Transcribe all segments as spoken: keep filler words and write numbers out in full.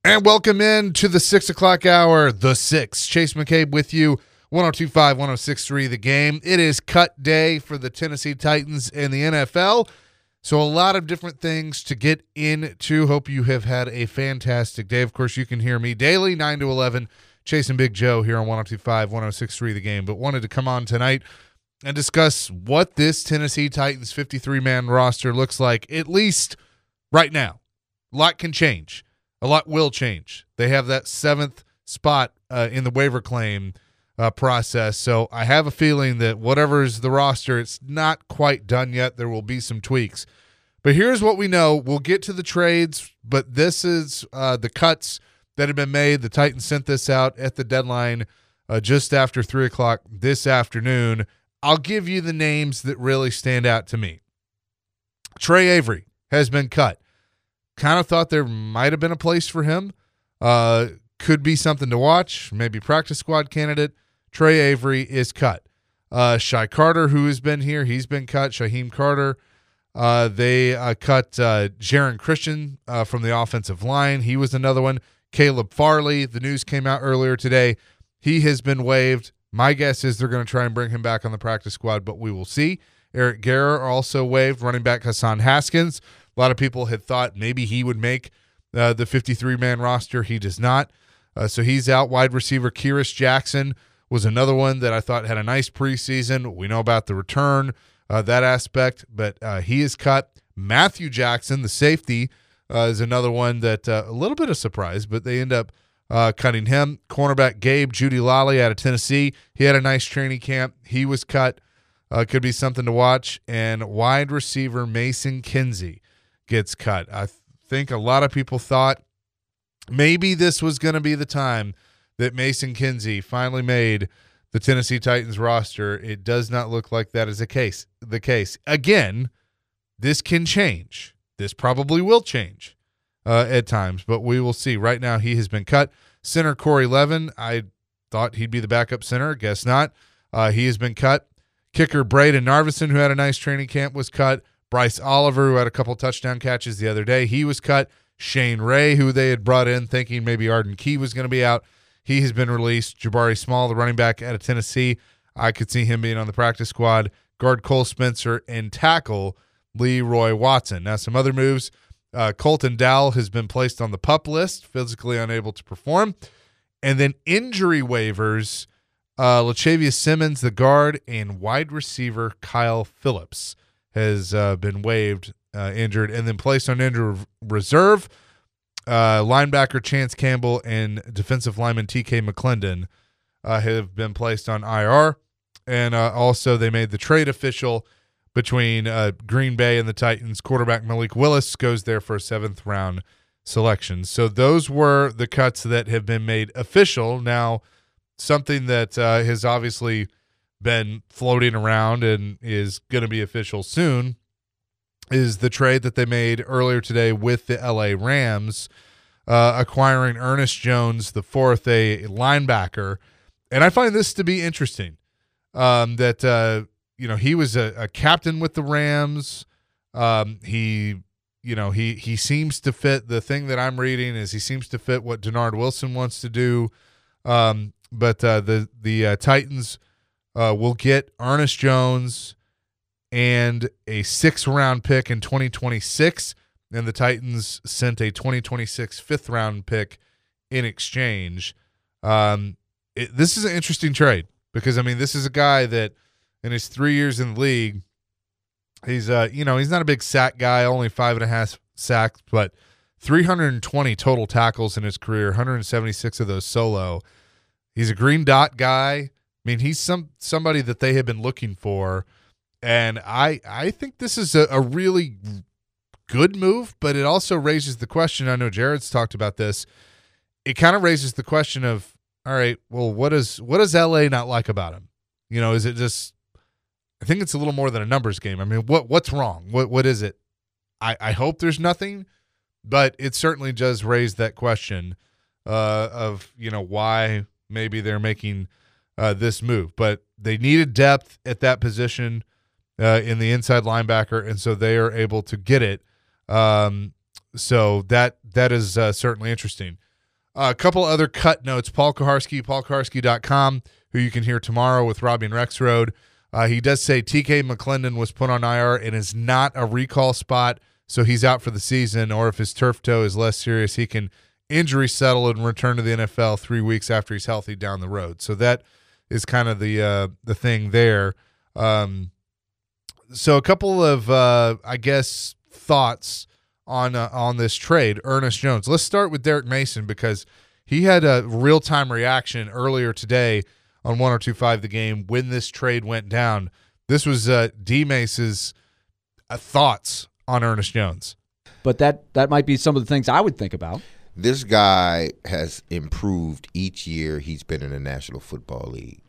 And welcome in to the six o'clock hour, The Six. Chase McCabe with you, one oh two point five, one oh six point three The Game. It is cut day for the Tennessee Titans in the N F L, so a lot of different things to get into. Hope you have had a fantastic day. Of course, you can hear me daily, nine to eleven, chasing Big Joe here on one oh two point five, one oh six point three The Game, but wanted to come on tonight and discuss what this Tennessee Titans fifty-three man roster looks like, at least right now. A lot can change. A lot will change. They have that seventh spot uh, in the waiver claim uh, process, so I have a feeling that whatever's the roster, it's not quite done yet. There will be some tweaks. But here's what we know. We'll get to the trades, but this is uh, the cuts that have been made. The Titans sent this out at the deadline uh, just after three o'clock this afternoon. I'll give you the names that really stand out to me. Trey Avery has been cut. Kind of thought there might have been a place for him. Uh, could be something to watch. Maybe practice squad candidate. Trey Avery is cut. Uh, Shy Carter, who has been here, he's been cut. Shaheem Carter. Uh, they uh, cut uh, Jaron Christian uh, from the offensive line. He was another one. Caleb Farley, the news came out earlier today. He has been waived. My guess is they're going to try and bring him back on the practice squad, but we will see. Eric Garror also waived. Running back Hassan Haskins. A lot of people had thought maybe he would make uh, the fifty-three man roster. He does not. Uh, so he's out. Wide receiver Kyrus Jackson was another one that I thought had a nice preseason. We know about the return, uh, that aspect, but uh, he is cut. Matthew Jackson, the safety, uh, is another one that uh, a little bit of surprise, but they end up uh, cutting him. Cornerback Gabe Judy Lally out of Tennessee. He had a nice training camp. He was cut. Uh, could be something to watch. And wide receiver Mason Kinsey gets cut. I th- think a lot of people thought maybe this was going to be the time that Mason Kinsey finally made the Tennessee Titans roster. It does not look like that is the case. The case again, this can change. This probably will change uh, at times, but we will see. Right now, he has been cut. Center Corey Levin, I thought he'd be the backup center. Guess not. Uh, he has been cut. Kicker Braden Narvison, who had a nice training camp, was cut. Bryce Oliver, who had a couple touchdown catches the other day, he was cut. Shane Ray, who they had brought in thinking maybe Arden Key was going to be out, he has been released. Jabari Small, the running back out of Tennessee, I could see him being on the practice squad. Guard Cole Spencer and tackle Leroy Watson. Now some other moves. Uh, Colton Dowell has been placed on the PUP list, physically unable to perform. And then injury waivers, uh, Latavius Simmons, the guard, and wide receiver Kyle Phillips has uh, been waived, uh, injured, and then placed on injured reserve. Uh, linebacker Chance Campbell and defensive lineman T K McClendon uh, have been placed on I R. And uh, also they made the trade official between uh, Green Bay and the Titans. Quarterback Malik Willis goes there for a seventh round selection. So those were the cuts that have been made official. Now, something that uh, has obviously been floating around and is going to be official soon is the trade that they made earlier today with the L A Rams, uh, acquiring Ernest Jones, the fourth, a linebacker. And I find this to be interesting, um, that, uh, you know, he was a, a captain with the Rams. Um, he, you know, he, he seems to fit. The thing that I'm reading is he seems to fit what Denard Wilson wants to do. Um, but uh, the, the uh, Titans Uh, we'll get Ernest Jones and a sixth-round pick in twenty twenty-six, and the Titans sent a twenty twenty-six fifth-round pick in exchange. Um, it, this is an interesting trade because, I mean, this is a guy that in his three years in the league, he's, uh, you know, he's not a big sack guy, only five and a half sacks, but three hundred twenty total tackles in his career, one hundred seventy-six of those solo. He's a green dot guy. I mean, he's some somebody that they have been looking for, and I I think this is a, a really good move, but it also raises the question, I know Jared's talked about this, it kind of raises the question of, all right, well, what does what does L A not like about him? You know, is it just, I think it's a little more than a numbers game. I mean, what what's wrong? What What is it? I, I hope there's nothing, but it certainly does raise that question uh, of, you know, why maybe they're making uh, this move. But they needed depth at that position uh, in the inside linebacker, and so they are able to get it. Um, so that that is uh, certainly interesting. Uh, a couple other cut notes. Paul Kuharsky, paul kuharsky dot com, who you can hear tomorrow with Robbie and Rexroad. Uh, he does say T K McClendon was put on I R and is not a recall spot, so he's out for the season, or if his turf toe is less serious, he can injury settle and return to the N F L three weeks after he's healthy down the road. So that is kind of the uh, the thing there. Um, so a couple of, uh, I guess, thoughts on uh, on this trade, Ernest Jones. Let's start with Derek Mason because he had a real-time reaction earlier today on one oh two point five The Game when this trade went down. This was uh, D. Mace's uh, thoughts on Ernest Jones. But that, that might be some of the things I would think about. This guy has improved each year he's been in the National Football League.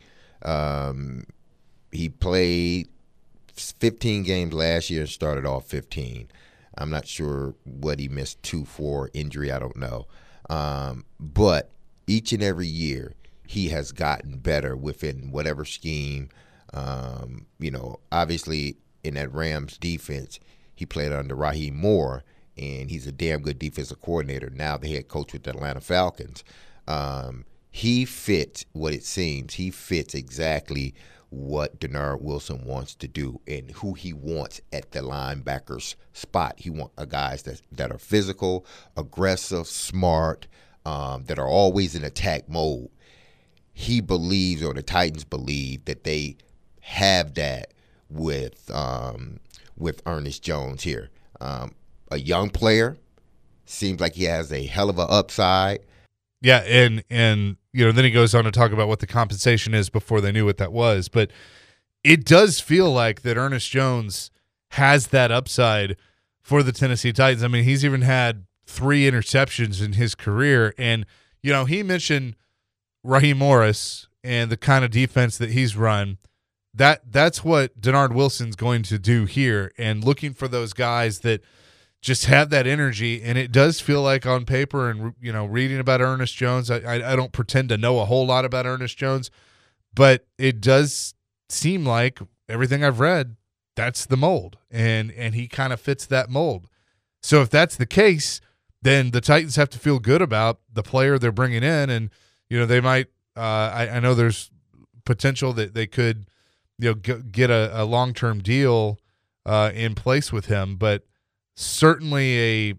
Um, he played fifteen games last year and started off fifteen. I'm not sure what he missed two for injury. I don't know. Um, but each and every year he has gotten better within whatever scheme. Um, you know, obviously in that Rams defense, he played under Raheem Moore, and he's a damn good defensive coordinator, now the head coach with the Atlanta Falcons. Um, he fits what it seems. He fits exactly what Denard Wilson wants to do and who he wants at the linebacker's spot. He wants a guys that, that are physical, aggressive, smart, um, that are always in attack mode. He believes, or the Titans believe, that they have that with um, with Ernest Jones here. Um, a young player, seems like he has a hell of an upside. Yeah, and and you know, then he goes on to talk about what the compensation is before they knew what that was. But it does feel like that Ernest Jones has that upside for the Tennessee Titans. I mean, he's even had three interceptions in his career, and you know, he mentioned Raheem Morris and the kind of defense that he's run. That that's what Denard Wilson's going to do here, and looking for those guys that just have that energy. And it does feel like on paper, and you know, reading about Ernest Jones, I, I, I don't pretend to know a whole lot about Ernest Jones, but it does seem like everything I've read, that's the mold, and and he kind of fits that mold. So if that's the case, then the Titans have to feel good about the player they're bringing in, and you know, they might. Uh, I, I know there's potential that they could, you know, g- get a, a long-term deal uh, in place with him, but certainly a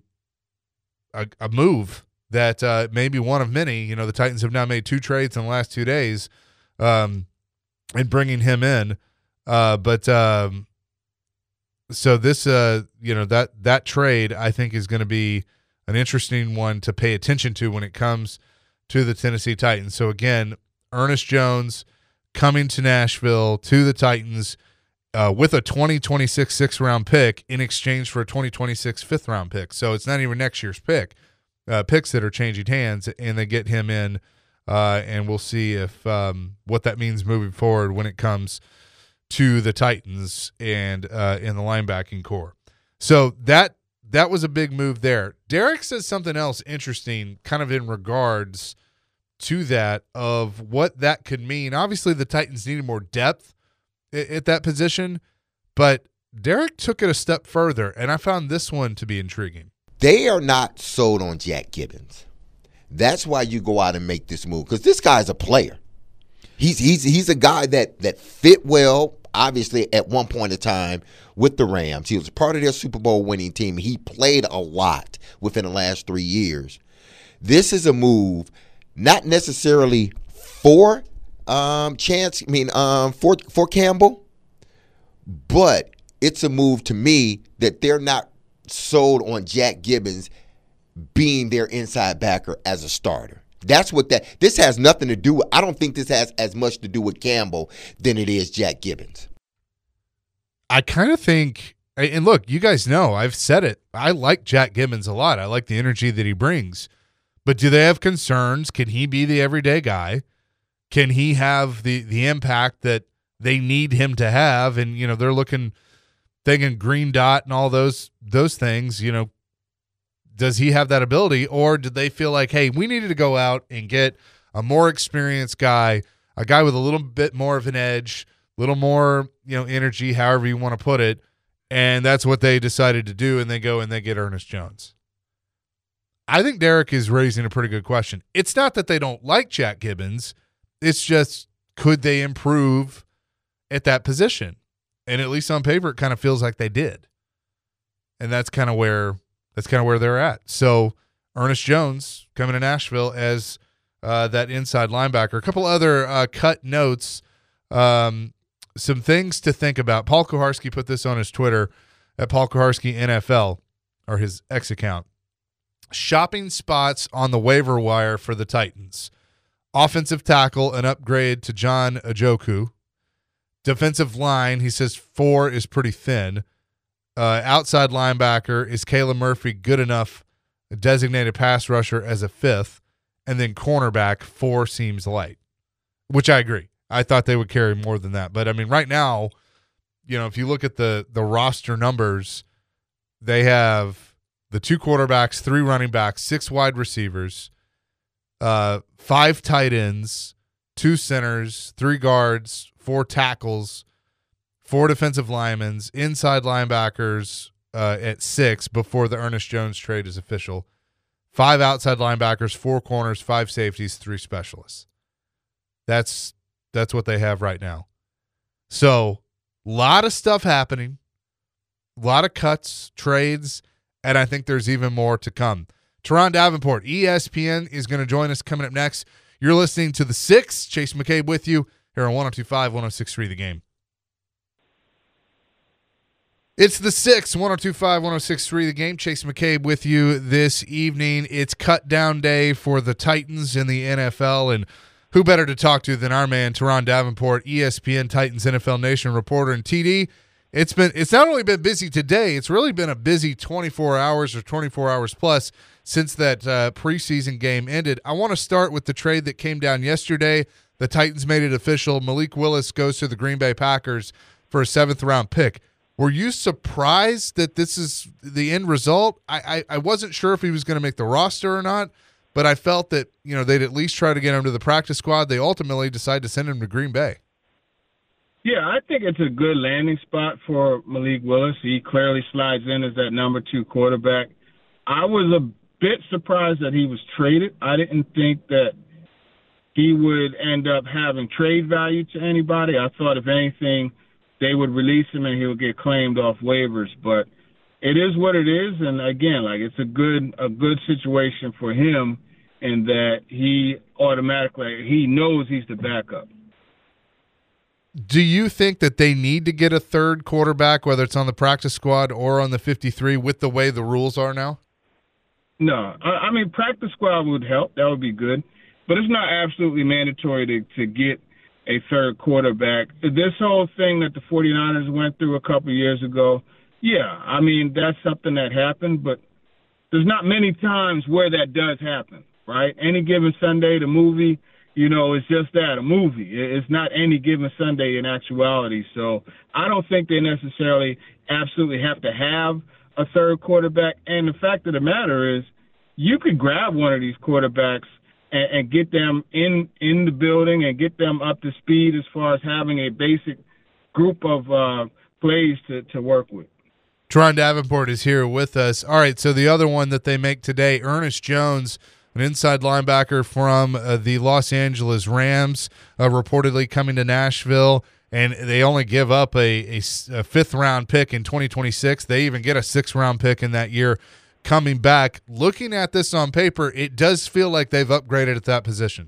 a, a move that uh, may be one of many. You know, the Titans have now made two trades in the last two days, um, in bringing him in. Uh, but um, so this, uh, you know, that that trade I think is going to be an interesting one to pay attention to when it comes to the Tennessee Titans. So again, Ernest Jones coming to Nashville to the Titans uh, with a twenty twenty-six sixth-round pick in exchange for a twenty twenty-six fifth-round pick. So it's not even next year's pick, uh, picks that are changing hands, and they get him in, uh, and we'll see if um, what that means moving forward when it comes to the Titans and uh, in the linebacking core. So that that was a big move there. Derek says something else interesting kind of in regards to that, of what that could mean. Obviously, the Titans needed more depth at, at that position, but Derek took it a step further, and I found this one to be intriguing. They are not sold on Jack Gibbens. That's why you go out and make this move, because this guy's a player. He's he's he's a guy that that fit well, obviously, at one point in time with the Rams. He was part of their Super Bowl winning team. He played a lot within the last three years. This is a move not necessarily for um, Chance, I mean, um, for, for Campbell, but it's a move to me that they're not sold on Jack Gibbens being their inside backer as a starter. That's what that – this has nothing to do with – I don't think this has as much to do with Campbell than it is Jack Gibbens. I kind of think – and look, you guys know, I've said it. I like Jack Gibbens a lot. I like the energy that he brings. But do they have concerns? Can he be the everyday guy? Can he have the the impact that they need him to have? And, you know, they're looking – thinking green dot and all those those things, you know, does he have that ability, or did they feel like, hey, we needed to go out and get a more experienced guy, a guy with a little bit more of an edge, a little more, you know, energy, however you want to put it, and that's what they decided to do, and they go and they get Ernest Jones. I think Derek is raising a pretty good question. It's not that they don't like Jack Gibbons. It's just, could they improve at that position? And at least on paper, it kind of feels like they did. And that's kind of where that's kind of where they're at. So Ernest Jones coming to Nashville as uh, that inside linebacker. A couple other uh, cut notes, um, some things to think about. Paul Kuharsky put this on his Twitter at Paul Kuharsky N F L, or his X account. Shopping spots on the waiver wire for the Titans. Offensive tackle, an upgrade to John Ajoku. Defensive line, he says four is pretty thin. Uh, outside linebacker, is Caleb Murphy good enough, a designated pass rusher, as a fifth? And then cornerback, four seems light, which I agree. I thought they would carry more than that. But, I mean, right now, you know, if you look at the the roster numbers, they have the two quarterbacks, three running backs, six wide receivers, uh, five tight ends, two centers, three guards, four tackles, four defensive linemen, inside linebackers uh, at six before the Ernest Jones trade is official, five outside linebackers, four corners, five safeties, three specialists. That's that's what they have right now. So, a lot of stuff happening, a lot of cuts, trades, and I think there's even more to come. Teron Davenport, E S P N, is going to join us coming up next. You're listening to The Six. Chase McCabe with you here on one oh two point five, one oh six point three The Game. It's The Six, one oh two point five, one oh six point three The Game. Chase McCabe with you this evening. It's cut down day for the Titans in the N F L, and who better to talk to than our man Teron Davenport, E S P N Titans N F L Nation reporter. And T D, it's been it's not only been busy today, it's really been a busy twenty-four hours or twenty-four hours plus since that uh, preseason game ended. I want to start with the trade that came down yesterday. The Titans made it official. Malik Willis goes to the Green Bay Packers for a seventh round pick. Were you surprised that this is the end result? I, I, I wasn't sure if he was going to make the roster or not, but I felt that, you know, they'd at least try to get him to the practice squad. They ultimately decided to send him to Green Bay. Yeah, I think it's a good landing spot for Malik Willis. He clearly slides in as that number two quarterback. I was a bit surprised that he was traded. I didn't think that he would end up having trade value to anybody. I thought, if anything, they would release him and he would get claimed off waivers. But it is what it is, and again, like, it's a good a good situation for him in that he automatically he knows he's the backup. Do you think that they need to get a third quarterback, whether it's on the practice squad or on the fifty-three, with the way the rules are now? No. I, I mean, practice squad would help. That would be good. But it's not absolutely mandatory to, to get a third quarterback. This whole thing that the 49ers went through a couple of years ago, yeah, I mean, that's something that happened, but there's not many times where that does happen, right? Any Given Sunday, the movie, you know, it's just that, a movie. It's not Any Given Sunday in actuality. So I don't think they necessarily absolutely have to have a third quarterback. And the fact of the matter is, you could grab one of these quarterbacks and, and get them in, in the building and get them up to speed as far as having a basic group of uh, plays to, to work with. Teron Davenport is here with us. All right, so the other one that they make today, Ernest Jones, an inside linebacker from uh, the Los Angeles Rams, uh, reportedly coming to Nashville, and they only give up a, a, a fifth-round pick in twenty twenty-six. They even get a sixth-round pick in that year coming back. Looking at this on paper, it does feel like they've upgraded at that position.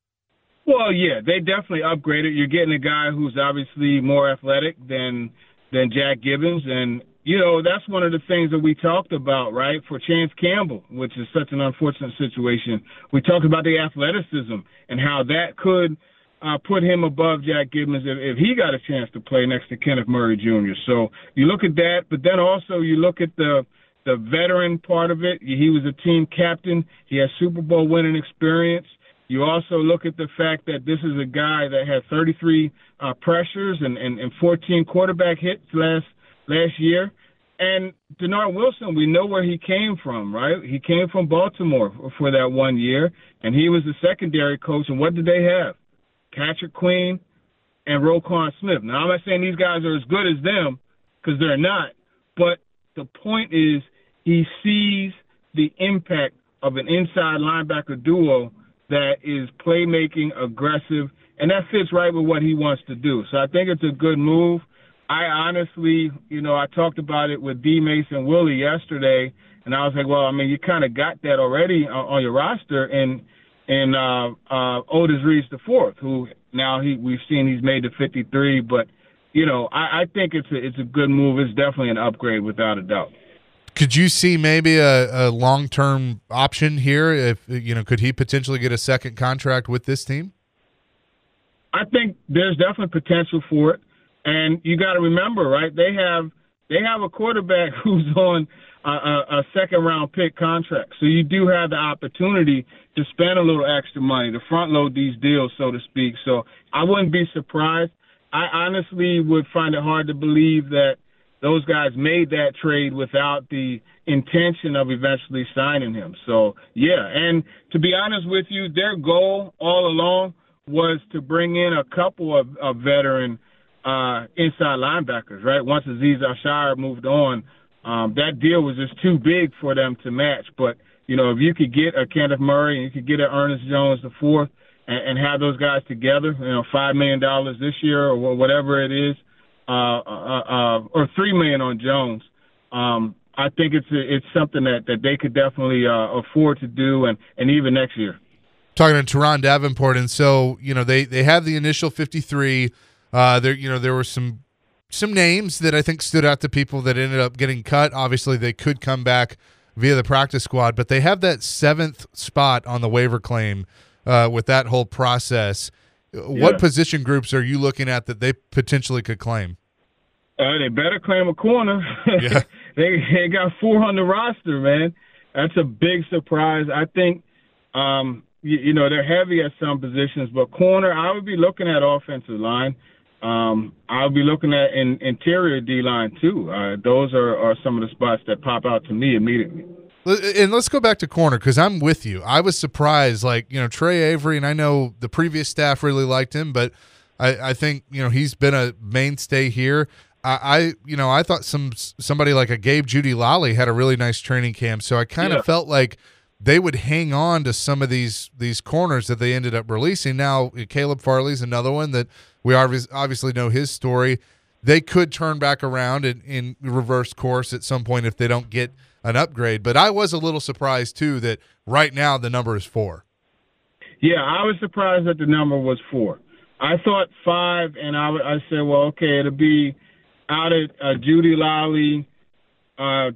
Well, yeah, they definitely upgraded. You're getting a guy who's obviously more athletic than than Jack Gibbons, and you know, that's one of the things that we talked about, right, for Chance Campbell, which is such an unfortunate situation. We talked about the athleticism and how that could uh, put him above Jack Gibbons if, if he got a chance to play next to Kenneth Murray Junior So you look at that, but then also you look at the the veteran part of it. He was a team captain. He has Super Bowl winning experience. You also look at the fact that this is a guy that had thirty-three uh, pressures and, and, and fourteen quarterback hits last last year. And Denard Wilson, we know where he came from, right? He came from Baltimore for that one year, and he was the secondary coach. And what did they have? Patrick Queen and Roquan Smith. Now, I'm not saying these guys are as good as them, because they're not. But the point is, he sees the impact of an inside linebacker duo that is playmaking, aggressive, and that fits right with what he wants to do. So I think it's a good move. I honestly, you know, I talked about it with D. Mason Willie yesterday, and I was like, well, I mean, you kind of got that already on, on your roster, and and uh, uh, Otis Reese the fourth, who now he we've seen he's made the fifty-three, but you know, I, I think it's a it's a good move. It's definitely an upgrade without a doubt. Could you see maybe a, a long-term option here? If you know, could he potentially get a second contract with this team? I think there's definitely potential for it, and you got to remember, right? They have they have a quarterback who's on a, a, a second-round pick contract, so you do have the opportunity to spend a little extra money to front-load these deals, so to speak. So I wouldn't be surprised. I honestly would find it hard to believe that those guys made that trade without the intention of eventually signing him. So, yeah, and to be honest with you, their goal all along was to bring in a couple of, of veteran uh, inside linebackers, right? Once Azeez Al-Shaair moved on, um, that deal was just too big for them to match. But, you know, if you could get a Kenneth Murray and you could get an Ernest Jones the fourth and, and have those guys together, you know, five million dollars this year or whatever it is, Uh, uh, uh, or three million on Jones. Um, I think it's a, it's something that, that they could definitely uh, afford to do, and, and even next year. Talking to Teron Davenport, and so you know they they have the initial fifty-three. Uh, there you know there were some some names that I think stood out to people that ended up getting cut. Obviously, they could come back via the practice squad, but they have that seventh spot on the waiver claim uh, with that whole process. What Yeah. position groups are you looking at that they potentially could claim? Uh, they better claim a corner. Yeah. they they got four on the roster, man. That's a big surprise. I think, um, you, you know, they're heavy at some positions, but corner, I would be looking at offensive line. Um, I would be looking at in, interior D-line, too. Uh, those are, are some of the spots that pop out to me immediately. And let's go back to corner because I'm with you. I was surprised, like, you know, Trey Avery, and I know the previous staff really liked him, but I, I think, you know, he's been a mainstay here. I, I, you know, I thought some somebody like a Gabe Judy Lally had a really nice training camp, so I kind of Yeah. felt like they would hang on to some of these these corners that they ended up releasing. Now, Caleb Farley's another one that we obvi- obviously know his story. They could turn back around and in reverse course at some point if they don't get an upgrade. But I was a little surprised, too, that right now the number is four. Yeah, I was surprised that the number was four. I thought five, and I, I said, well, okay, it'll be out at uh, Judy Lally, uh,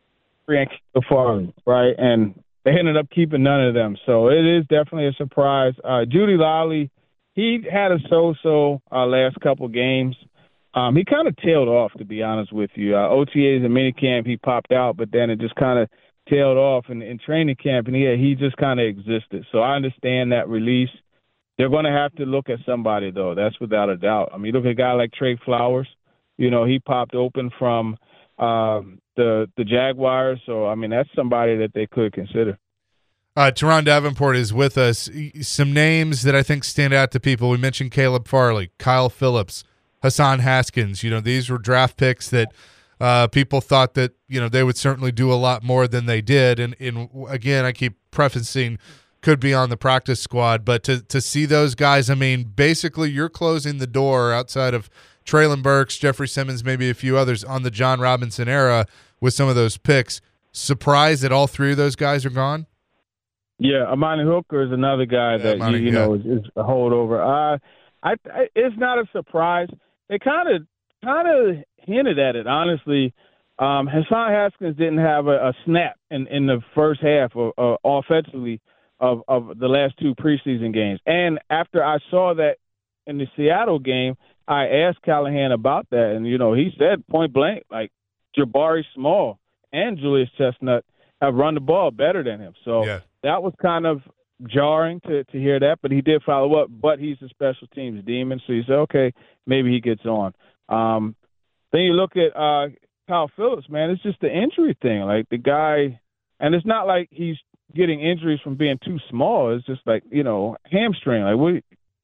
and Farley, right? And they ended up keeping none of them. So it is definitely a surprise. Uh, Judy Lally, he had a so-so uh, last couple games. Um, he kind of tailed off, to be honest with you. Uh, O T As and minicamp, he popped out, but then it just kind of tailed off in, in training camp, and he, he just kind of existed. So I understand that release. They're going to have to look at somebody, though. That's without a doubt. I mean, look at a guy like Trey Flowers. You know, he popped open from um, the the Jaguars. So, I mean, that's somebody that they could consider. Uh, Teron Davenport is with us. Some names that I think stand out to people. We mentioned Caleb Farley, Kyle Phillips, Hassan Haskins. You know, these were draft picks that uh, people thought that, you know, they would certainly do a lot more than they did. And, and again, I keep prefacing could be on the practice squad. But to, to see those guys, I mean, basically you're closing the door outside of Traylon Burks, Jeffrey Simmons, maybe a few others on the John Robinson era with some of those picks. Surprised that all three of those guys are gone? Yeah, Amani Hooker is another guy Yeah, that, Amani, you, you yeah. know, is, is a holdover. Uh, I, I, it's not a surprise. They kind of kind of hinted at it, honestly. Um, Hassan Haskins didn't have a, a snap in, in the first half of, uh, offensively of, of the last two preseason games. And after I saw that in the Seattle game, I asked Callahan about that, and, you know, he said point blank, like, Jabari Small and Julius Chestnut have run the ball better than him. So Yeah. that was kind of jarring to, to hear that, but he did follow up. But he's a special teams demon, so you say, okay, maybe he gets on. Um, then you look at uh, Kyle Phillips, man, it's just the injury thing. Like the guy, and it's not like he's getting injuries from being too small. It's just like, you know, hamstring. Like we,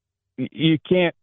you can't.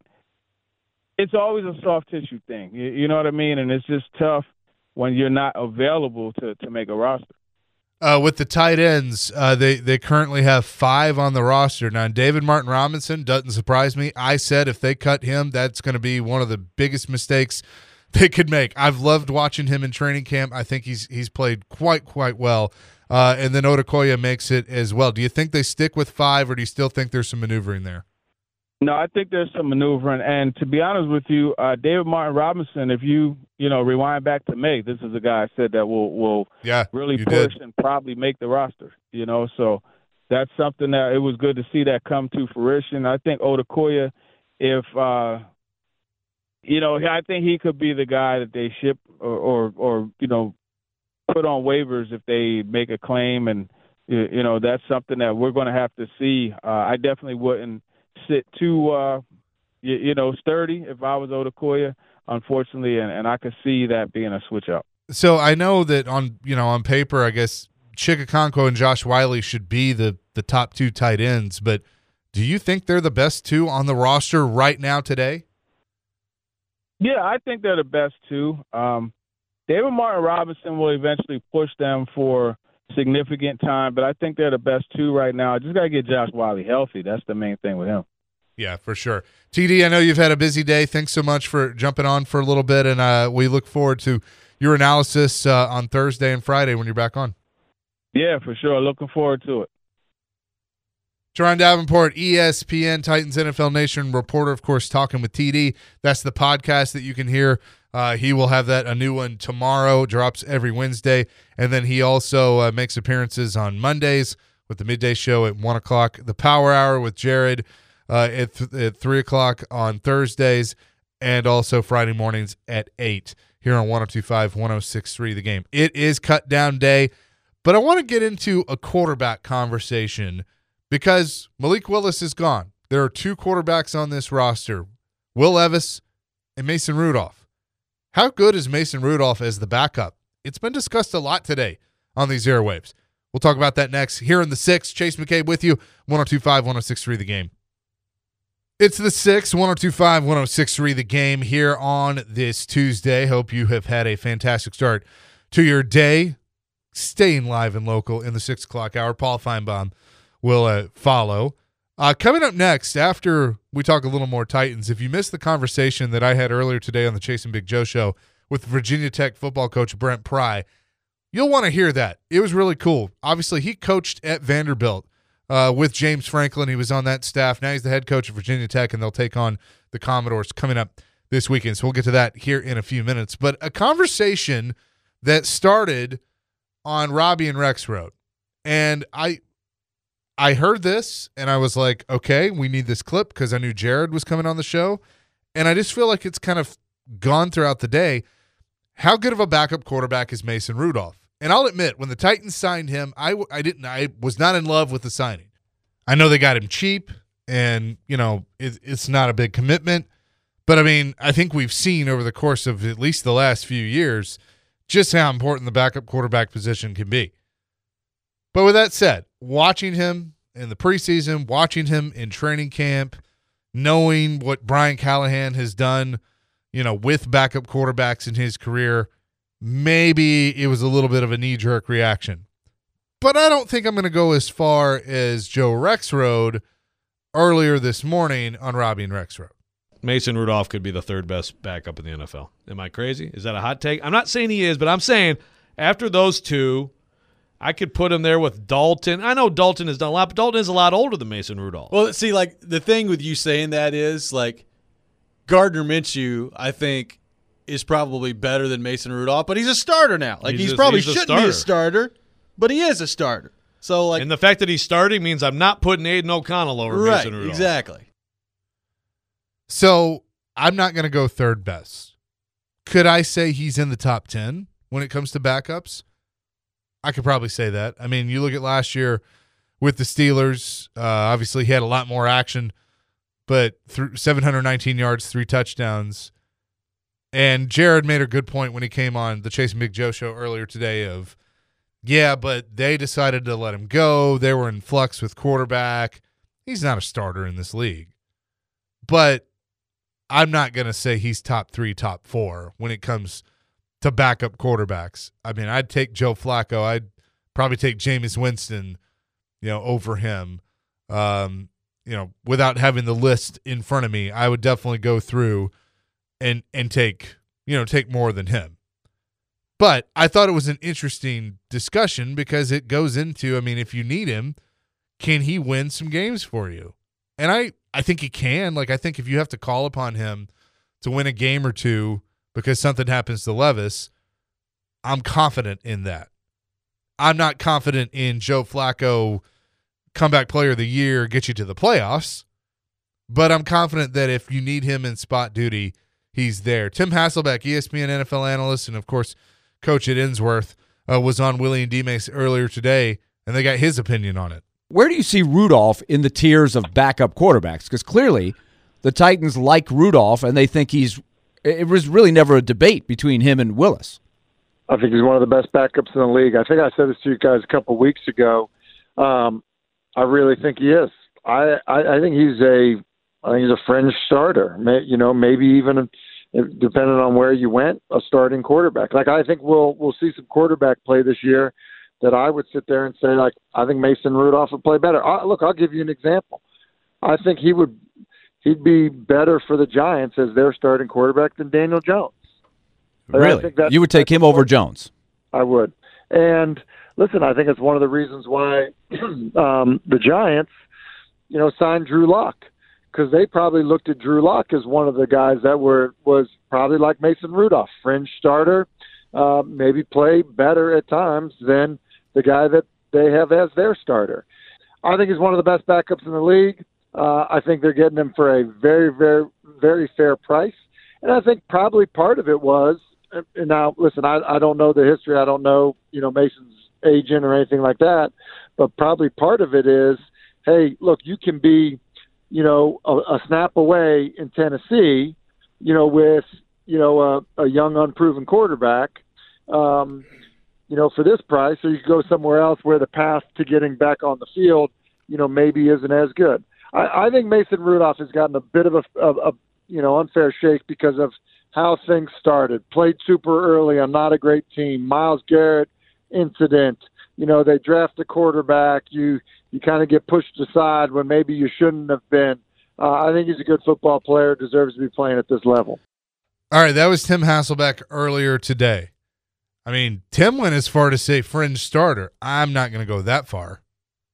It's always a soft tissue thing. You, you know what I mean? And it's just tough when you're not available to, to make a roster. Uh, with the tight ends, uh, they they currently have five on the roster now. David Martin Robinson doesn't surprise me. I said if they cut him, that's going to be one of the biggest mistakes they could make. I've loved watching him in training camp. I think he's he's played quite quite well. Uh, and then Odukoya makes it as well. Do you think they stick with five, or do you still think there's some maneuvering there? No, I think there's some maneuvering. And to be honest with you, uh, David Martin Robinson, if you, you know, rewind back to May, this is a guy I said that will will yeah, really push did. and probably make the roster, you know. So that's something that it was good to see that come to fruition. I think Odukoya, if, uh, you know, I think he could be the guy that they ship or, or, or you know, put on waivers if they make a claim. And, you know, that's something that we're going to have to see. Uh, I definitely wouldn't sit too, uh, you, you know, sturdy if I was Odukoya, unfortunately, and, and I could see that being a switch up. So I know that on, you know, on paper, I guess Chikakonko and Josh Wiley should be the, the top two tight ends, but do you think they're the best two on the roster right now today? Yeah, I think they're the best two. Um, David Martin Robinson will eventually push them for significant time, but I think they're the best two right now. I just got to get Josh Wiley healthy. That's the main thing with him. Yeah, for sure. T D, I know you've had a busy day. Thanks so much for jumping on for a little bit, and uh, we look forward to your analysis uh, on Thursday and Friday when you're back on. Yeah, for sure. Looking forward to it. Jerron Davenport, E S P N Titans N F L Nation reporter, of course, talking with T D. That's the podcast that you can hear. Uh, he will have that, a new one tomorrow, drops every Wednesday. And then he also uh, makes appearances on Mondays with the midday show at one o'clock, the Power Hour with Jared uh, at, th- at three o'clock on Thursdays, and also Friday mornings at eight here on one oh two point five, one oh six point three The Game. It is cut down day, but I want to get into a quarterback conversation because Malik Willis is gone. There are two quarterbacks on this roster, Will Levis and Mason Rudolph. How good is Mason Rudolph as the backup? It's been discussed a lot today on these airwaves. We'll talk about that next. Here in the six, Chase McCabe with you, one oh two point five, one oh six point three The Game. It's the six, one oh two point five, one oh six point three The Game here on this Tuesday. Hope you have had a fantastic start to your day. Staying live and local in the six o'clock hour. Paul Feinbaum will uh, follow. Uh, coming up next, after we talk a little more Titans, if you missed the conversation that I had earlier today on the Chase and Big Joe show with Virginia Tech football coach Brent Pry, you'll want to hear that. It was really cool. Obviously, he coached at Vanderbilt uh, with James Franklin. He was on that staff. Now he's the head coach of Virginia Tech, and they'll take on the Commodores coming up this weekend. So we'll get to that here in a few minutes. But a conversation that started on Robbie and Rex Road. And I I heard this, and I was like, okay, we need this clip because I knew Jared was coming on the show. And I just feel like it's kind of gone throughout the day. How good of a backup quarterback is Mason Rudolph? And I'll admit, when the Titans signed him, I, I didn't I was not in love with the signing. I know they got him cheap, and, you know, it, it's not a big commitment. But, I mean, I think we've seen over the course of at least the last few years just how important the backup quarterback position can be. But with that said, watching him in the preseason, watching him in training camp, knowing what Brian Callahan has done, you know, with backup quarterbacks in his career, maybe it was a little bit of a knee-jerk reaction. But I don't think I'm going to go as far as Joe Rexrode earlier this morning on Robbie and Rexrode. Mason Rudolph could be the third best backup in the N F L. Am I crazy? Is that a hot take? I'm not saying he is, but I'm saying after those two, I could put him there with Dalton. I know Dalton has done a lot, but Dalton is a lot older than Mason Rudolph. Well, see, like, the thing with you saying that is, like, Gardner Minshew, I think, is probably better than Mason Rudolph, but he's a starter now. Like, He's he's a- probably he's a shouldn't starter. be a starter, but he is a starter. So, like, And the fact that he's starting means I'm not putting Aiden O'Connell over right, Mason Rudolph. exactly. So I'm not going to go third best. Could I say he's in the top ten when it comes to backups? I could probably say that. I mean, you look at last year with the Steelers, uh, obviously he had a lot more action, but through seven hundred nineteen yards, three touchdowns. And Jared made a good point when he came on the Chase and Big Joe show earlier today of, yeah, but they decided to let him go. They were in flux with quarterback. He's not a starter in this league. But I'm not going to say he's top three, top four when it comes to backup quarterbacks. I mean, I'd take Joe Flacco. I'd probably take Jameis Winston, you know, over him. Um, you know, without having the list in front of me, I would definitely go through and and take, you know, take more than him. But I thought it was an interesting discussion because it goes into, I mean, if you need him, can he win some games for you? And I, I think he can. Like, I think if you have to call upon him to win a game or two because something happens to Levis, I'm confident in that. I'm not confident in Joe Flacco, comeback player of the year, get you to the playoffs, but I'm confident that if you need him in spot duty, he's there. Tim Hasselbeck, E S P N N F L analyst, and of course, coach at Innsworth, uh, was on Willie and D-Mace earlier today, and they got his opinion on it. Where do you see Rudolph in the tiers of backup quarterbacks? Because clearly the Titans like Rudolph, and they think he's – it was really never a debate between him and Willis. I think he's one of the best backups in the league. I think I said this to you guys a couple of weeks ago. Um, I really think he is. I, I, I think he's a I think he's a fringe starter. May, you know, maybe even depending on where you went, a starting quarterback. Like I think we'll we'll see some quarterback play this year that I would sit there and say, like, I think Mason Rudolph would play better. I, look, I'll give you an example. I think he would he'd be better for the Giants as their starting quarterback than Daniel Jones. Really? You would take him over Jones? I would. And listen, I think it's one of the reasons why um, the Giants, you know, signed Drew Lock, because they probably looked at Drew Lock as one of the guys that were was probably like Mason Rudolph, fringe starter, uh, maybe play better at times than the guy that they have as their starter. I think he's one of the best backups in the league. Uh, I think they're getting him for a very, very, very fair price. And I think probably part of it was, and now, listen, I, I don't know the history. I don't know, you know, Mason's agent or anything like that. But probably part of it is, hey, look, you can be, you know, a, a snap away in Tennessee, you know, with, you know, a, a young, unproven quarterback, um, you know, for this price. So you could go somewhere else where the path to getting back on the field, you know, maybe isn't as good. I, I think Mason Rudolph has gotten a bit of a, a, a, you know, unfair shake because of how things started. Played super early on not a great team. Myles Garrett incident. You know, they draft a quarterback. You you kind of get pushed aside when maybe you shouldn't have been. Uh, I think he's a good football player, deserves to be playing at this level. All right, that was Tim Hasselbeck earlier today. I mean, Tim went as far to say fringe starter. I'm not going to go that far.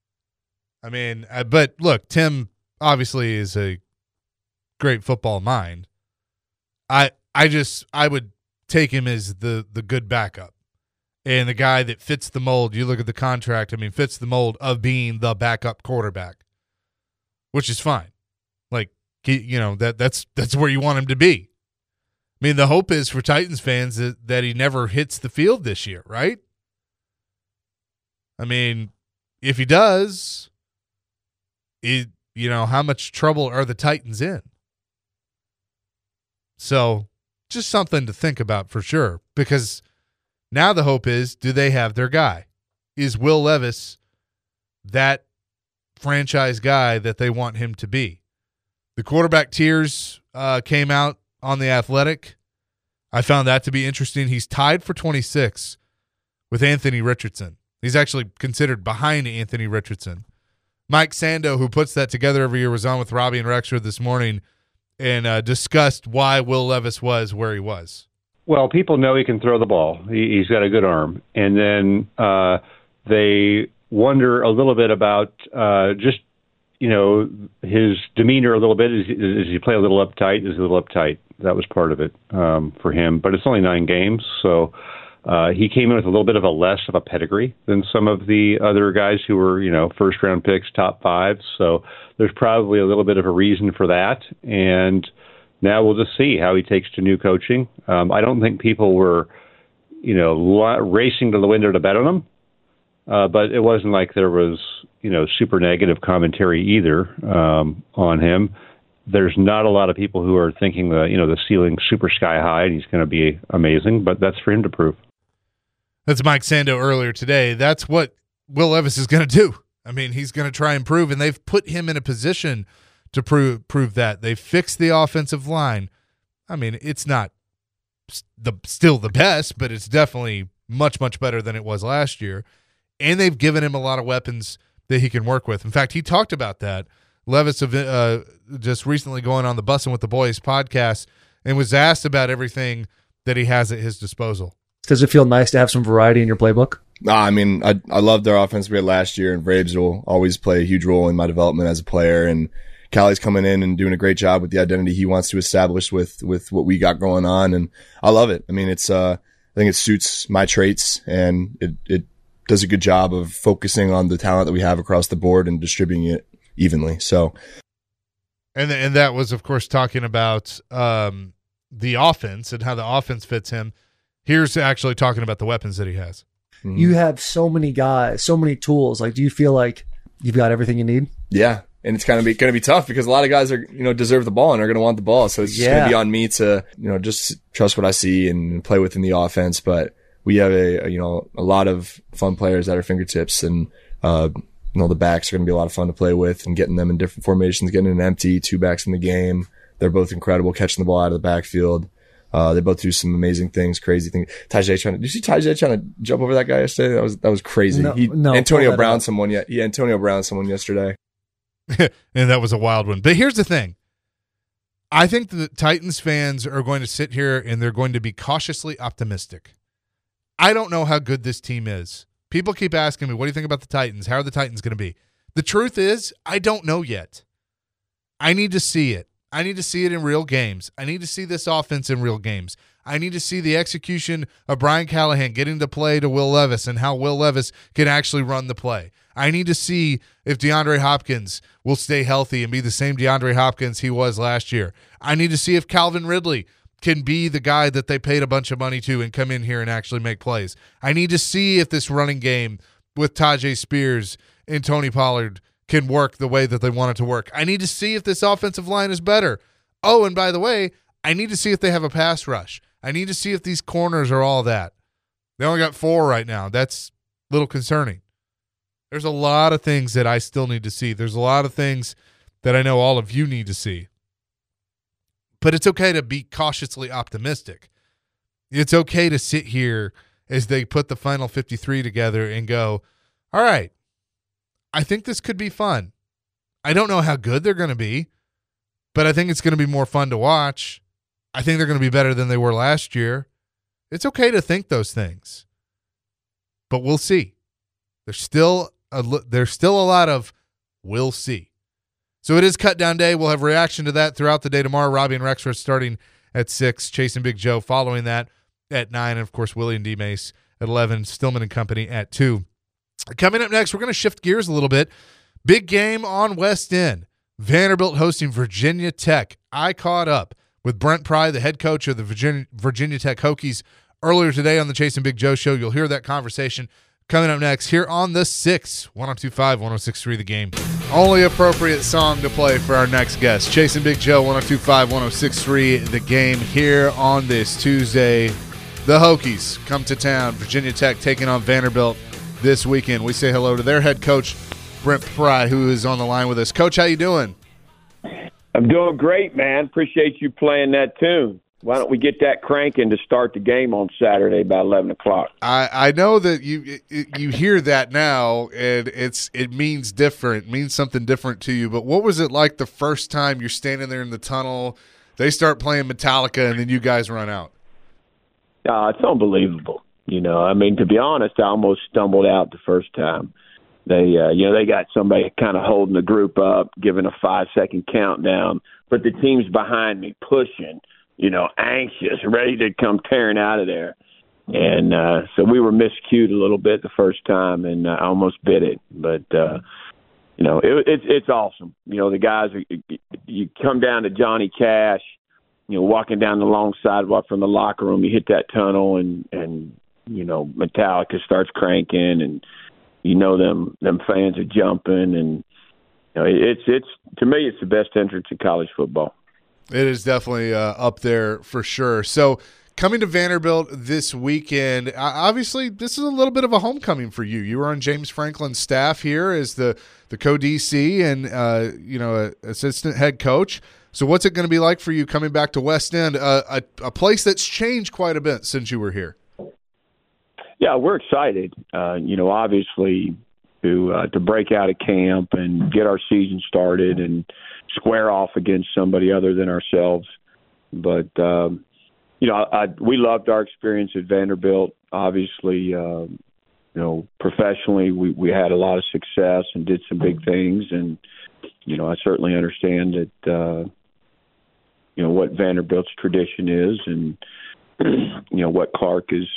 I mean, uh, but look, Tim obviously is a great football mind. I I just I would take him as the the good backup and the guy that fits the mold. You look at the contract, I mean, fits the mold of being the backup quarterback, which is fine. Like, you know, that that's that's where you want him to be. I mean, the hope is for Titans fans that, that he never hits the field this year, right? I mean, if he does, it, you know, how much trouble are the Titans in? So just something to think about for sure, because now the hope is, do they have their guy? Is Will Levis that franchise guy that they want him to be? The quarterback tiers uh, came out on The Athletic. I found that to be interesting. He's tied for twenty-six with Anthony Richardson. He's actually considered behind Anthony Richardson. Mike Sando, who puts that together every year, was on with Robbie and Rexford this morning and uh, discussed why Will Levis was where he was. Well, people know he can throw the ball. He, he's got a good arm. And then uh, they wonder a little bit about uh, just, you know, his demeanor a little bit. Is, is he play a little uptight? Is he a little uptight? That was part of it um, for him. But it's only nine games, so uh, he came in with a little bit of a less of a pedigree than some of the other guys who were, you know, first-round picks, top five. So there's probably a little bit of a reason for that. And now we'll just see how he takes to new coaching. Um, I don't think people were, you know, racing to the window to bet on him. Uh, but it wasn't like there was, you know, super negative commentary either um, on him. There's not a lot of people who are thinking the, you know, the ceiling's super sky high and he's going to be amazing, but that's for him to prove. That's Mike Sando earlier today. That's what Will Levis is going to do. I mean, he's going to try and prove, and they've put him in a position to prove prove that. They fixed the offensive line. I mean, it's not the still the best, but it's definitely much, much better than it was last year. and they've given him a lot of weapons that he can work with. In fact, he talked about that. Levis uh, just recently going on the Bussin' with the Boys podcast and was asked about everything that he has at his disposal. Does it feel nice to have some variety in your playbook? Nah, I mean, I I loved our offense we had last year, and Vrabes will always play a huge role in my development as a player. And Callie's coming in and doing a great job with the identity he wants to establish with with what we got going on, and I love it. I mean, it's uh, I think it suits my traits, and it it does a good job of focusing on the talent that we have across the board and distributing it evenly. So, and and that was, of course, talking about um, the offense and how the offense fits him. Here's actually talking about the weapons that he has. Mm-hmm. You have so many guys, so many tools. Like, do you feel like you've got everything you need? Yeah, and it's kind of going to be tough because a lot of guys are, you know, deserve the ball and are going to want the ball. So it's yeah. going to be on me to, you know, just trust what I see and play within the offense. But we have a, a you know, a lot of fun players at our fingertips, and uh, you know, the backs are going to be a lot of fun to play with, and getting them in different formations, getting an empty, two backs in the game. They're both incredible, catching the ball out of the backfield. Uh, they both do some amazing things, crazy things. Tajay trying to, did you see Tajay trying to jump over that guy yesterday? That was, that was crazy. No, he, no, Antonio that Brown, out. someone yet. Yeah, Antonio Brown, someone yesterday. And that was a wild one. But here's the thing. I think the Titans fans are going to sit here and they're going to be cautiously optimistic. I don't know how good this team is. People keep asking me, what do you think about the Titans? How are the Titans going to be? The truth is, I don't know yet. I need to see it. I need to see it in real games. I need to see this offense in real games. I need to see the execution of Brian Callahan getting the play to Will Levis and how Will Levis can actually run the play. I need to see if DeAndre Hopkins will stay healthy and be the same DeAndre Hopkins he was last year. I need to see if Calvin Ridley can be the guy that they paid a bunch of money to and come in here and actually make plays. I need to see if this running game with Tajay Spears and Tony Pollard can work the way that they want it to work. I need to see if this offensive line is better. Oh, and by the way, I need to see if they have a pass rush. I need to see if these corners are all that. They only got four right now. That's a little concerning. There's a lot of things that I still need to see. There's a lot of things that I know all of you need to see. But it's okay to be cautiously optimistic. It's okay to sit here as they put the final fifty-three together and go, all right, I think this could be fun. I don't know how good they're going to be, but I think it's going to be more fun to watch. I think they're going to be better than they were last year. It's okay to think those things, but we'll see. There's still a, there's still a lot of we'll see. So it is Cut Down Day. We'll have reaction to that throughout the day tomorrow. Robbie and Rexford starting at six. Chase and Big Joe following that at nine. And, of course, Willie and D-Mace at eleven. Stillman and Company at two. Coming up next, we're going to shift gears a little bit. Big game on West End. Vanderbilt hosting Virginia Tech. I caught up with Brent Pry, the head coach of the Virginia, Virginia Tech Hokies, earlier today on the Chase and Big Joe show. You'll hear that conversation coming up next here on the six, one oh two point five, one oh six point three The Game. Only appropriate song to play for our next guest. Chase and Big Joe, one oh two point five, one oh six point three The Game here on this Tuesday. The Hokies come to town. Virginia Tech taking on Vanderbilt this weekend. We say hello to their head coach, Brent Pry, who is on the line with us. Coach, how you doing? I'm doing great, man. Appreciate you playing that tune. Why don't we get that cranking to start the game on Saturday by eleven o'clock? I, I know that you you hear that now, and it's it means different, it means something different to you. But what was it like the first time you're standing there in the tunnel, they start playing Metallica, and then you guys run out? Uh, it's unbelievable. You know, I mean, to be honest, I almost stumbled out the first time. They, uh, you know, they got somebody kind of holding the group up, giving a five-second countdown, but the team's behind me pushing, you know, anxious, ready to come tearing out of there. And uh, so we were miscued a little bit the first time, and uh, I almost bit it. But, uh, you know, it, it's it's awesome. You know, the guys, are, you come down to Johnny Cash, you know, walking down the long sidewalk from the locker room, you hit that tunnel, and, and you know, Metallica starts cranking, and you know them them fans are jumping, and you know, it's it's to me it's the best entrance in college football. It is definitely uh, up there for sure. So coming to Vanderbilt this weekend, obviously this is a little bit of a homecoming for you. You were on James Franklin's staff here as the the co-D C and uh, you know assistant head coach. So what's it going to be like for you coming back to West End, uh, a, a place that's changed quite a bit since you were here? Yeah, we're excited. Uh, you know, obviously to uh, to break out of camp and get our season started and square off against somebody other than ourselves. But um, you know, I, we loved our experience at Vanderbilt. Obviously, uh, you know, professionally, we, we had a lot of success and did some big things. And you know, I certainly understand that. Uh, you know, what Vanderbilt's tradition is, and you know what Clark is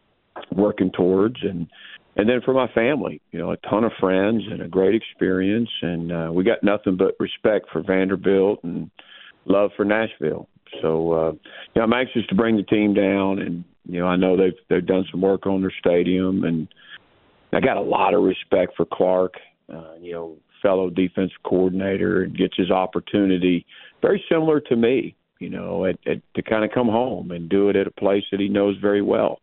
working towards, and and then for my family, you know, a ton of friends and a great experience, and uh, we got nothing but respect for Vanderbilt and love for Nashville. So, uh, you know, I'm anxious to bring the team down, and you know, I know they've they've done some work on their stadium, and I got a lot of respect for Clark, uh, you know, fellow defensive coordinator, and gets his opportunity very similar to me, you know, at, at, to kind of come home and do it at a place that he knows very well.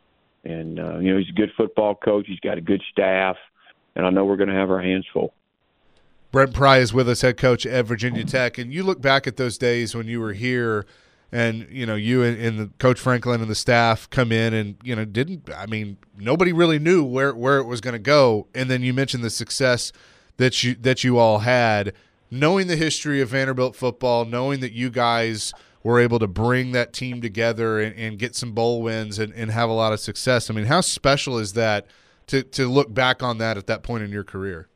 And, uh, you know, he's a good football coach. He's got a good staff, and I know we're going to have our hands full. Brent Pry is with us, head coach at Virginia Tech. And you look back at those days when you were here and, you know, you and, and the Coach Franklin and the staff come in and, you know, didn't – I mean, nobody really knew where, where it was going to go. And then you mentioned the success that you that you all had. Knowing the history of Vanderbilt football, knowing that you guys were able to bring that team together and, and get some bowl wins and, and have a lot of success, I mean, how special is that to, to look back on that at that point in your career?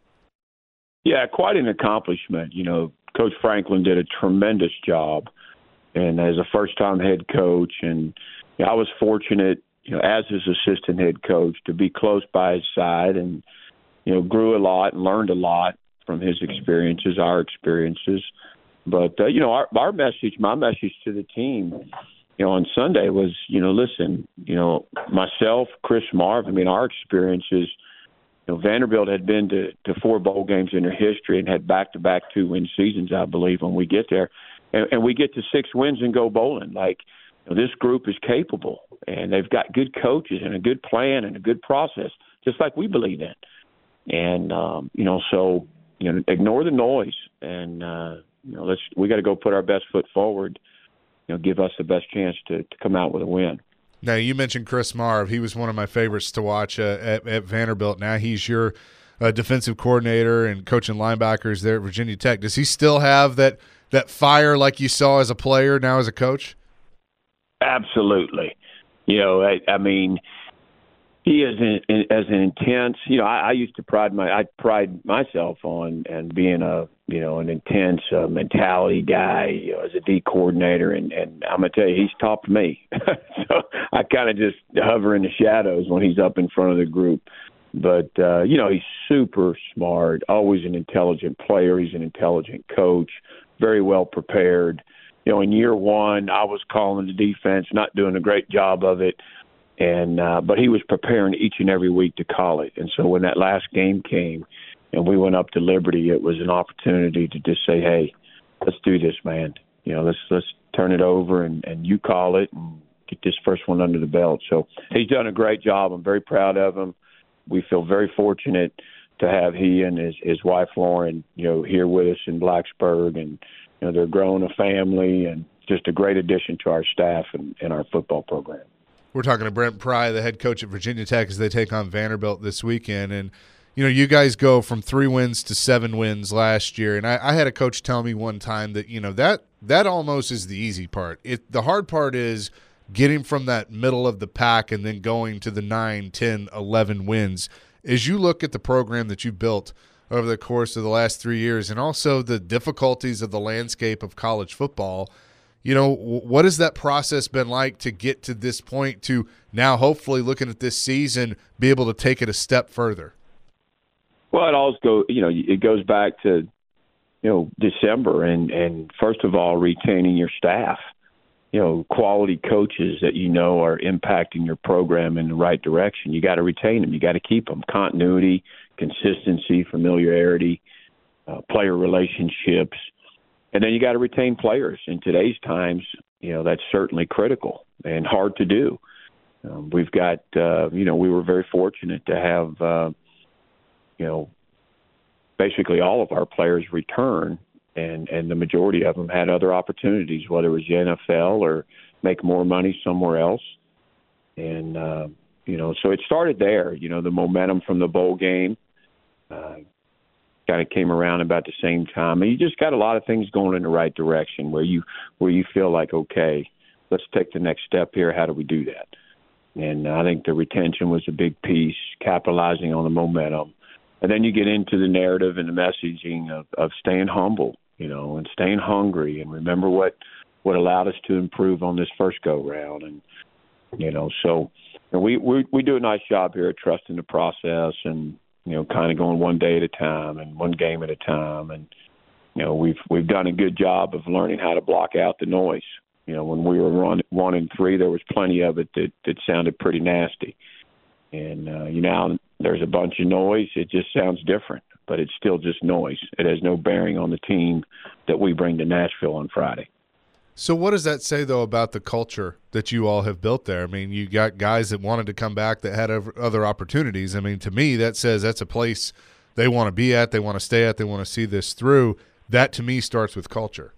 Yeah, quite an accomplishment. You know, Coach Franklin did a tremendous job, and as a first-time head coach, and you know, I was fortunate, you know, as his assistant head coach, to be close by his side, and you know, grew a lot and learned a lot from his experiences, our experiences. But, uh, you know, our, our message, my message to the team, you know, on Sunday was, you know, listen, you know, myself, Chris Marv, I mean, our experiences, you know, Vanderbilt had been to, to four bowl games in their history and had back-to-back two-win seasons, I believe, when we get there. And, and we get to six wins and go bowling. Like, you know, this group is capable, and they've got good coaches and a good plan and a good process, just like we believe in. And, um, you know, so, you know, ignore the noise and, uh, you know, let's, we got to go put our best foot forward, you know, give us the best chance to, to come out with a win. Now, you mentioned Chris Marv. He was one of my favorites to watch uh, at, at Vanderbilt. Now he's your uh, defensive coordinator and coaching linebackers there at Virginia Tech. Does he still have that, that fire like you saw as a player, now as a coach? Absolutely. You know, I, I mean, he is an, as an intense. You know, I, I used to pride my I pride myself on and being a you know an intense uh, mentality guy. You know, as a D coordinator, and, and I'm gonna tell you, he's topped me. So I kind of just hover in the shadows when he's up in front of the group. But uh, you know, he's super smart. Always an intelligent player. He's an intelligent coach. Very well prepared. You know, in year one, I was calling the defense, not doing a great job of it. And uh, but he was preparing each and every week to call it. And so when that last game came and we went up to Liberty, it was an opportunity to just say, hey, let's do this, man. You know, let's let's turn it over and, and you call it and get this first one under the belt. So he's done a great job. I'm very proud of him. We feel very fortunate to have he and his, his wife, Lauren, you know, here with us in Blacksburg. And, you know, they're growing a family and just a great addition to our staff and, and our football program. We're talking to Brent Pry, the head coach at Virginia Tech, as they take on Vanderbilt this weekend. And, you know, you guys go from three wins to seven wins last year. And I, I had a coach tell me one time that, you know, that that almost is the easy part. It The hard part is getting from that middle of the pack and then going to the nine, ten, eleven wins. As you look at the program that you built over the course of the last three years and also the difficulties of the landscape of college football, you know, what has that process been like to get to this point to now hopefully looking at this season, be able to take it a step further? Well, it always go, you know, it goes back to, you know, December and, and first of all, retaining your staff, you know, quality coaches that you know are impacting your program in the right direction. You got to retain them. You got to keep them. Continuity, consistency, familiarity, uh, player relationships. And then you got to retain players. In today's times, you know, that's certainly critical and hard to do. Um, we've got, uh, you know, we were very fortunate to have, uh, you know, basically all of our players return, and, and the majority of them had other opportunities, whether it was the N F L or make more money somewhere else. And, uh, You know, so it started there. You know, the momentum from the bowl game uh, kind of came around about the same time, and you just got a lot of things going in the right direction where you where you feel like, okay, let's take the next step here. How do we do that? And I think the retention was a big piece, capitalizing on the momentum. And then you get into the narrative and the messaging of, of staying humble, you know, and staying hungry, and remember what, what allowed us to improve on this first go-round. And, you know, so and we, we, we do a nice job here at trusting the process and, you know, kind of going one day at a time and one game at a time. And, you know, we've we've done a good job of learning how to block out the noise. You know, when we were run, one and three, there was plenty of it that, that sounded pretty nasty. And, uh, you know, there's a bunch of noise. It just sounds different, but it's still just noise. It has no bearing on the team that we bring to Nashville on Friday. So what does that say, though, about the culture that you all have built there? I mean, you got guys that wanted to come back that had other opportunities. I mean, to me, that says that's a place they want to be at, they want to stay at, they want to see this through. That, to me, starts with culture.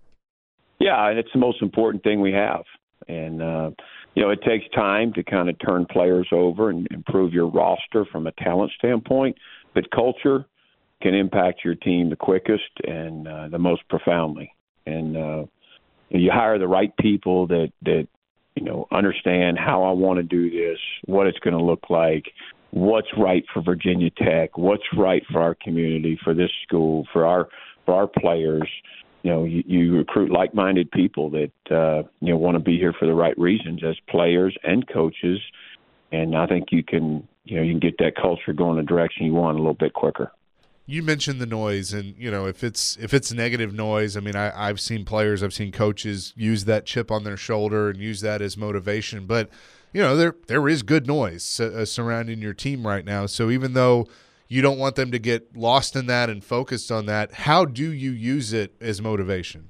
Yeah, and it's the most important thing we have. And, uh, you know, it takes time to kind of turn players over and improve your roster from a talent standpoint, but culture can impact your team the quickest and uh, the most profoundly. And uh, you hire the right people that, that, you know, understand how I want to do this, what it's going to look like, what's right for Virginia Tech, what's right for our community, for this school, for our for our players. You know, you, you recruit like-minded people that, uh, you know, want to be here for the right reasons as players and coaches. And I think you can, you know, you can get that culture going the direction you want a little bit quicker. You mentioned the noise, and, you know, if it's if it's negative noise, I mean, I, I've seen players, I've seen coaches use that chip on their shoulder and use that as motivation. But, you know, there there is good noise uh, surrounding your team right now. So even though you don't want them to get lost in that and focused on that, how do you use it as motivation?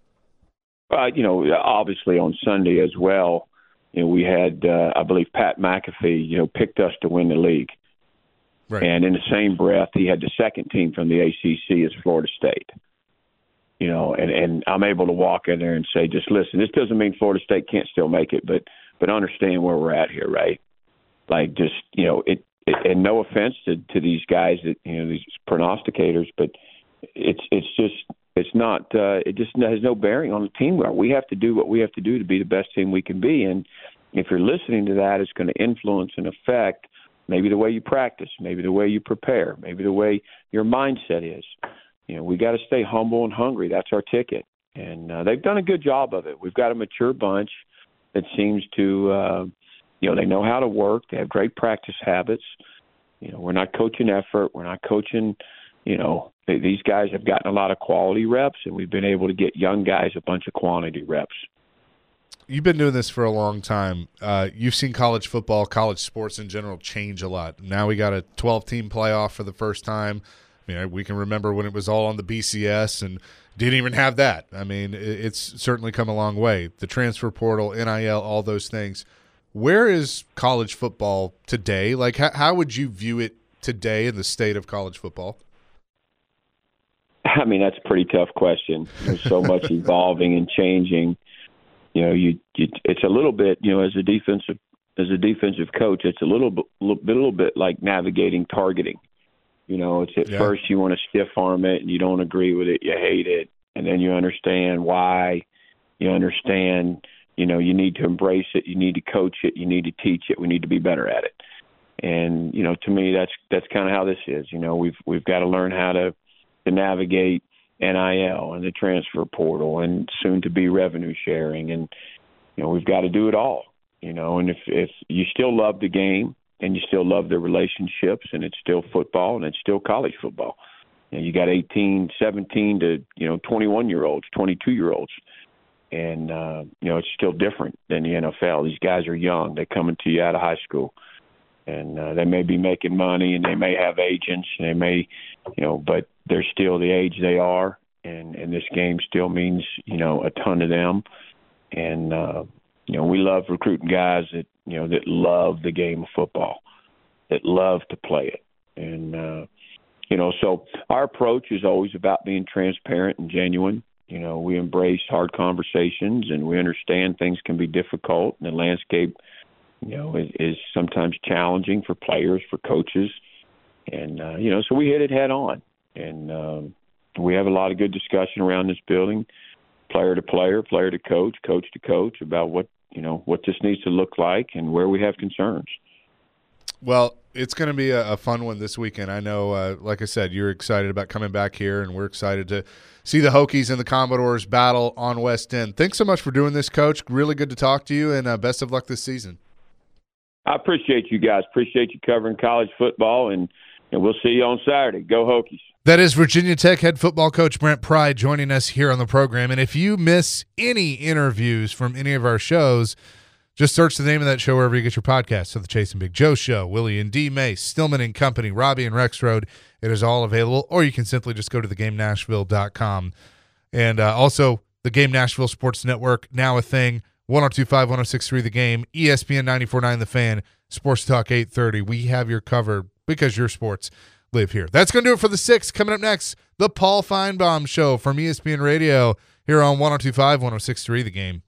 Uh, you know, obviously on Sunday as well, you know, we had, uh, I believe, Pat McAfee, you know, picked us to win the league. Right. And in the same breath, he had the second team from the A C C as Florida State. You know, and, and I'm able to walk in there and say, just listen, this doesn't mean Florida State can't still make it, but but understand where we're at here, right? Like, just, you know, it, it and no offense to, to these guys that, you know, these prognosticators, but it's it's just it's not uh, it just has no bearing on the team. We have to do what we have to do to be the best team we can be, and if you're listening to that, it's going to influence and affect maybe the way you practice, maybe the way you prepare, maybe the way your mindset is. You know, we got to stay humble and hungry. That's our ticket. And uh, they've done a good job of it. We've got a mature bunch that seems to, uh, you know, they know how to work. They have great practice habits. You know, we're not coaching effort. We're not coaching, you know, they, these guys have gotten a lot of quality reps, and we've been able to get young guys a bunch of quantity reps. You've been doing this for a long time. Uh, you've seen college football, college sports in general change a lot. Now we got a twelve-team playoff for the first time. I mean, we can remember when it was all on the B C S and didn't even have that. I mean, it's certainly come a long way. The transfer portal, N I L, all those things. Where is college football today? Like, how, how would you view it today in the state of college football? I mean, that's a pretty tough question. There's so much evolving and changing. You know, you, you it's a little bit, you know, as a defensive as a defensive coach, it's a little bit, little bit, little bit like navigating targeting. You know, it's at yeah. first you want to stiff arm it, and you don't agree with it, you hate it, and then you understand why. You understand, you know, you need to embrace it, you need to coach it, you need to teach it, we need to be better at it. And you know, to me, that's that's kind of how this is. You know, we've we've got to learn how to to navigate N I L and the transfer portal and soon to be revenue sharing. And, you know, we've got to do it all, you know, and if, if you still love the game and you still love the relationships and it's still football and it's still college football, you know, you got eighteen, seventeen to, you know, twenty-one year olds, twenty-two year olds. And, uh, you know, it's still different than the N F L. These guys are young. They're coming to you out of high school. And uh, they may be making money and they may have agents and they may, you know, but they're still the age they are. And, and this game still means, you know, a ton to them. And, uh, you know, we love recruiting guys that, you know, that love the game of football, that love to play it. And, uh, you know, so our approach is always about being transparent and genuine. You know, we embrace hard conversations and we understand things can be difficult and the landscape you know, is, is sometimes challenging for players, for coaches. And, uh, you know, so we hit it head on. And um, we have a lot of good discussion around this building, player to player, player to coach, coach to coach, about what, you know, what this needs to look like and where we have concerns. Well, it's going to be a, a fun one this weekend. I know, uh, like I said, you're excited about coming back here, and we're excited to see the Hokies and the Commodores battle on West End. Thanks so much for doing this, Coach. Really good to talk to you, and uh, best of luck this season. I appreciate you guys. Appreciate you covering college football, and, and we'll see you on Saturday. Go Hokies. That is Virginia Tech head football coach Brent Pry joining us here on the program. And if you miss any interviews from any of our shows, just search the name of that show wherever you get your podcasts. So the Chase and Big Joe Show, Willie and D. Mace, Stillman and Company, Robbie and Rexroad. It is all available. Or you can simply just go to the game nashville dot com. And uh, also the Game Nashville Sports Network, now a thing. one oh two point five, one oh six point three The Game, E S P N ninety-four point nine The Fan, Sports Talk eight thirty. We have your cover because your sports live here. That's going to do it for the sixth. Coming up next, the Paul Feinbaum Show from E S P N Radio here on one oh two point five, one oh six point three The Game.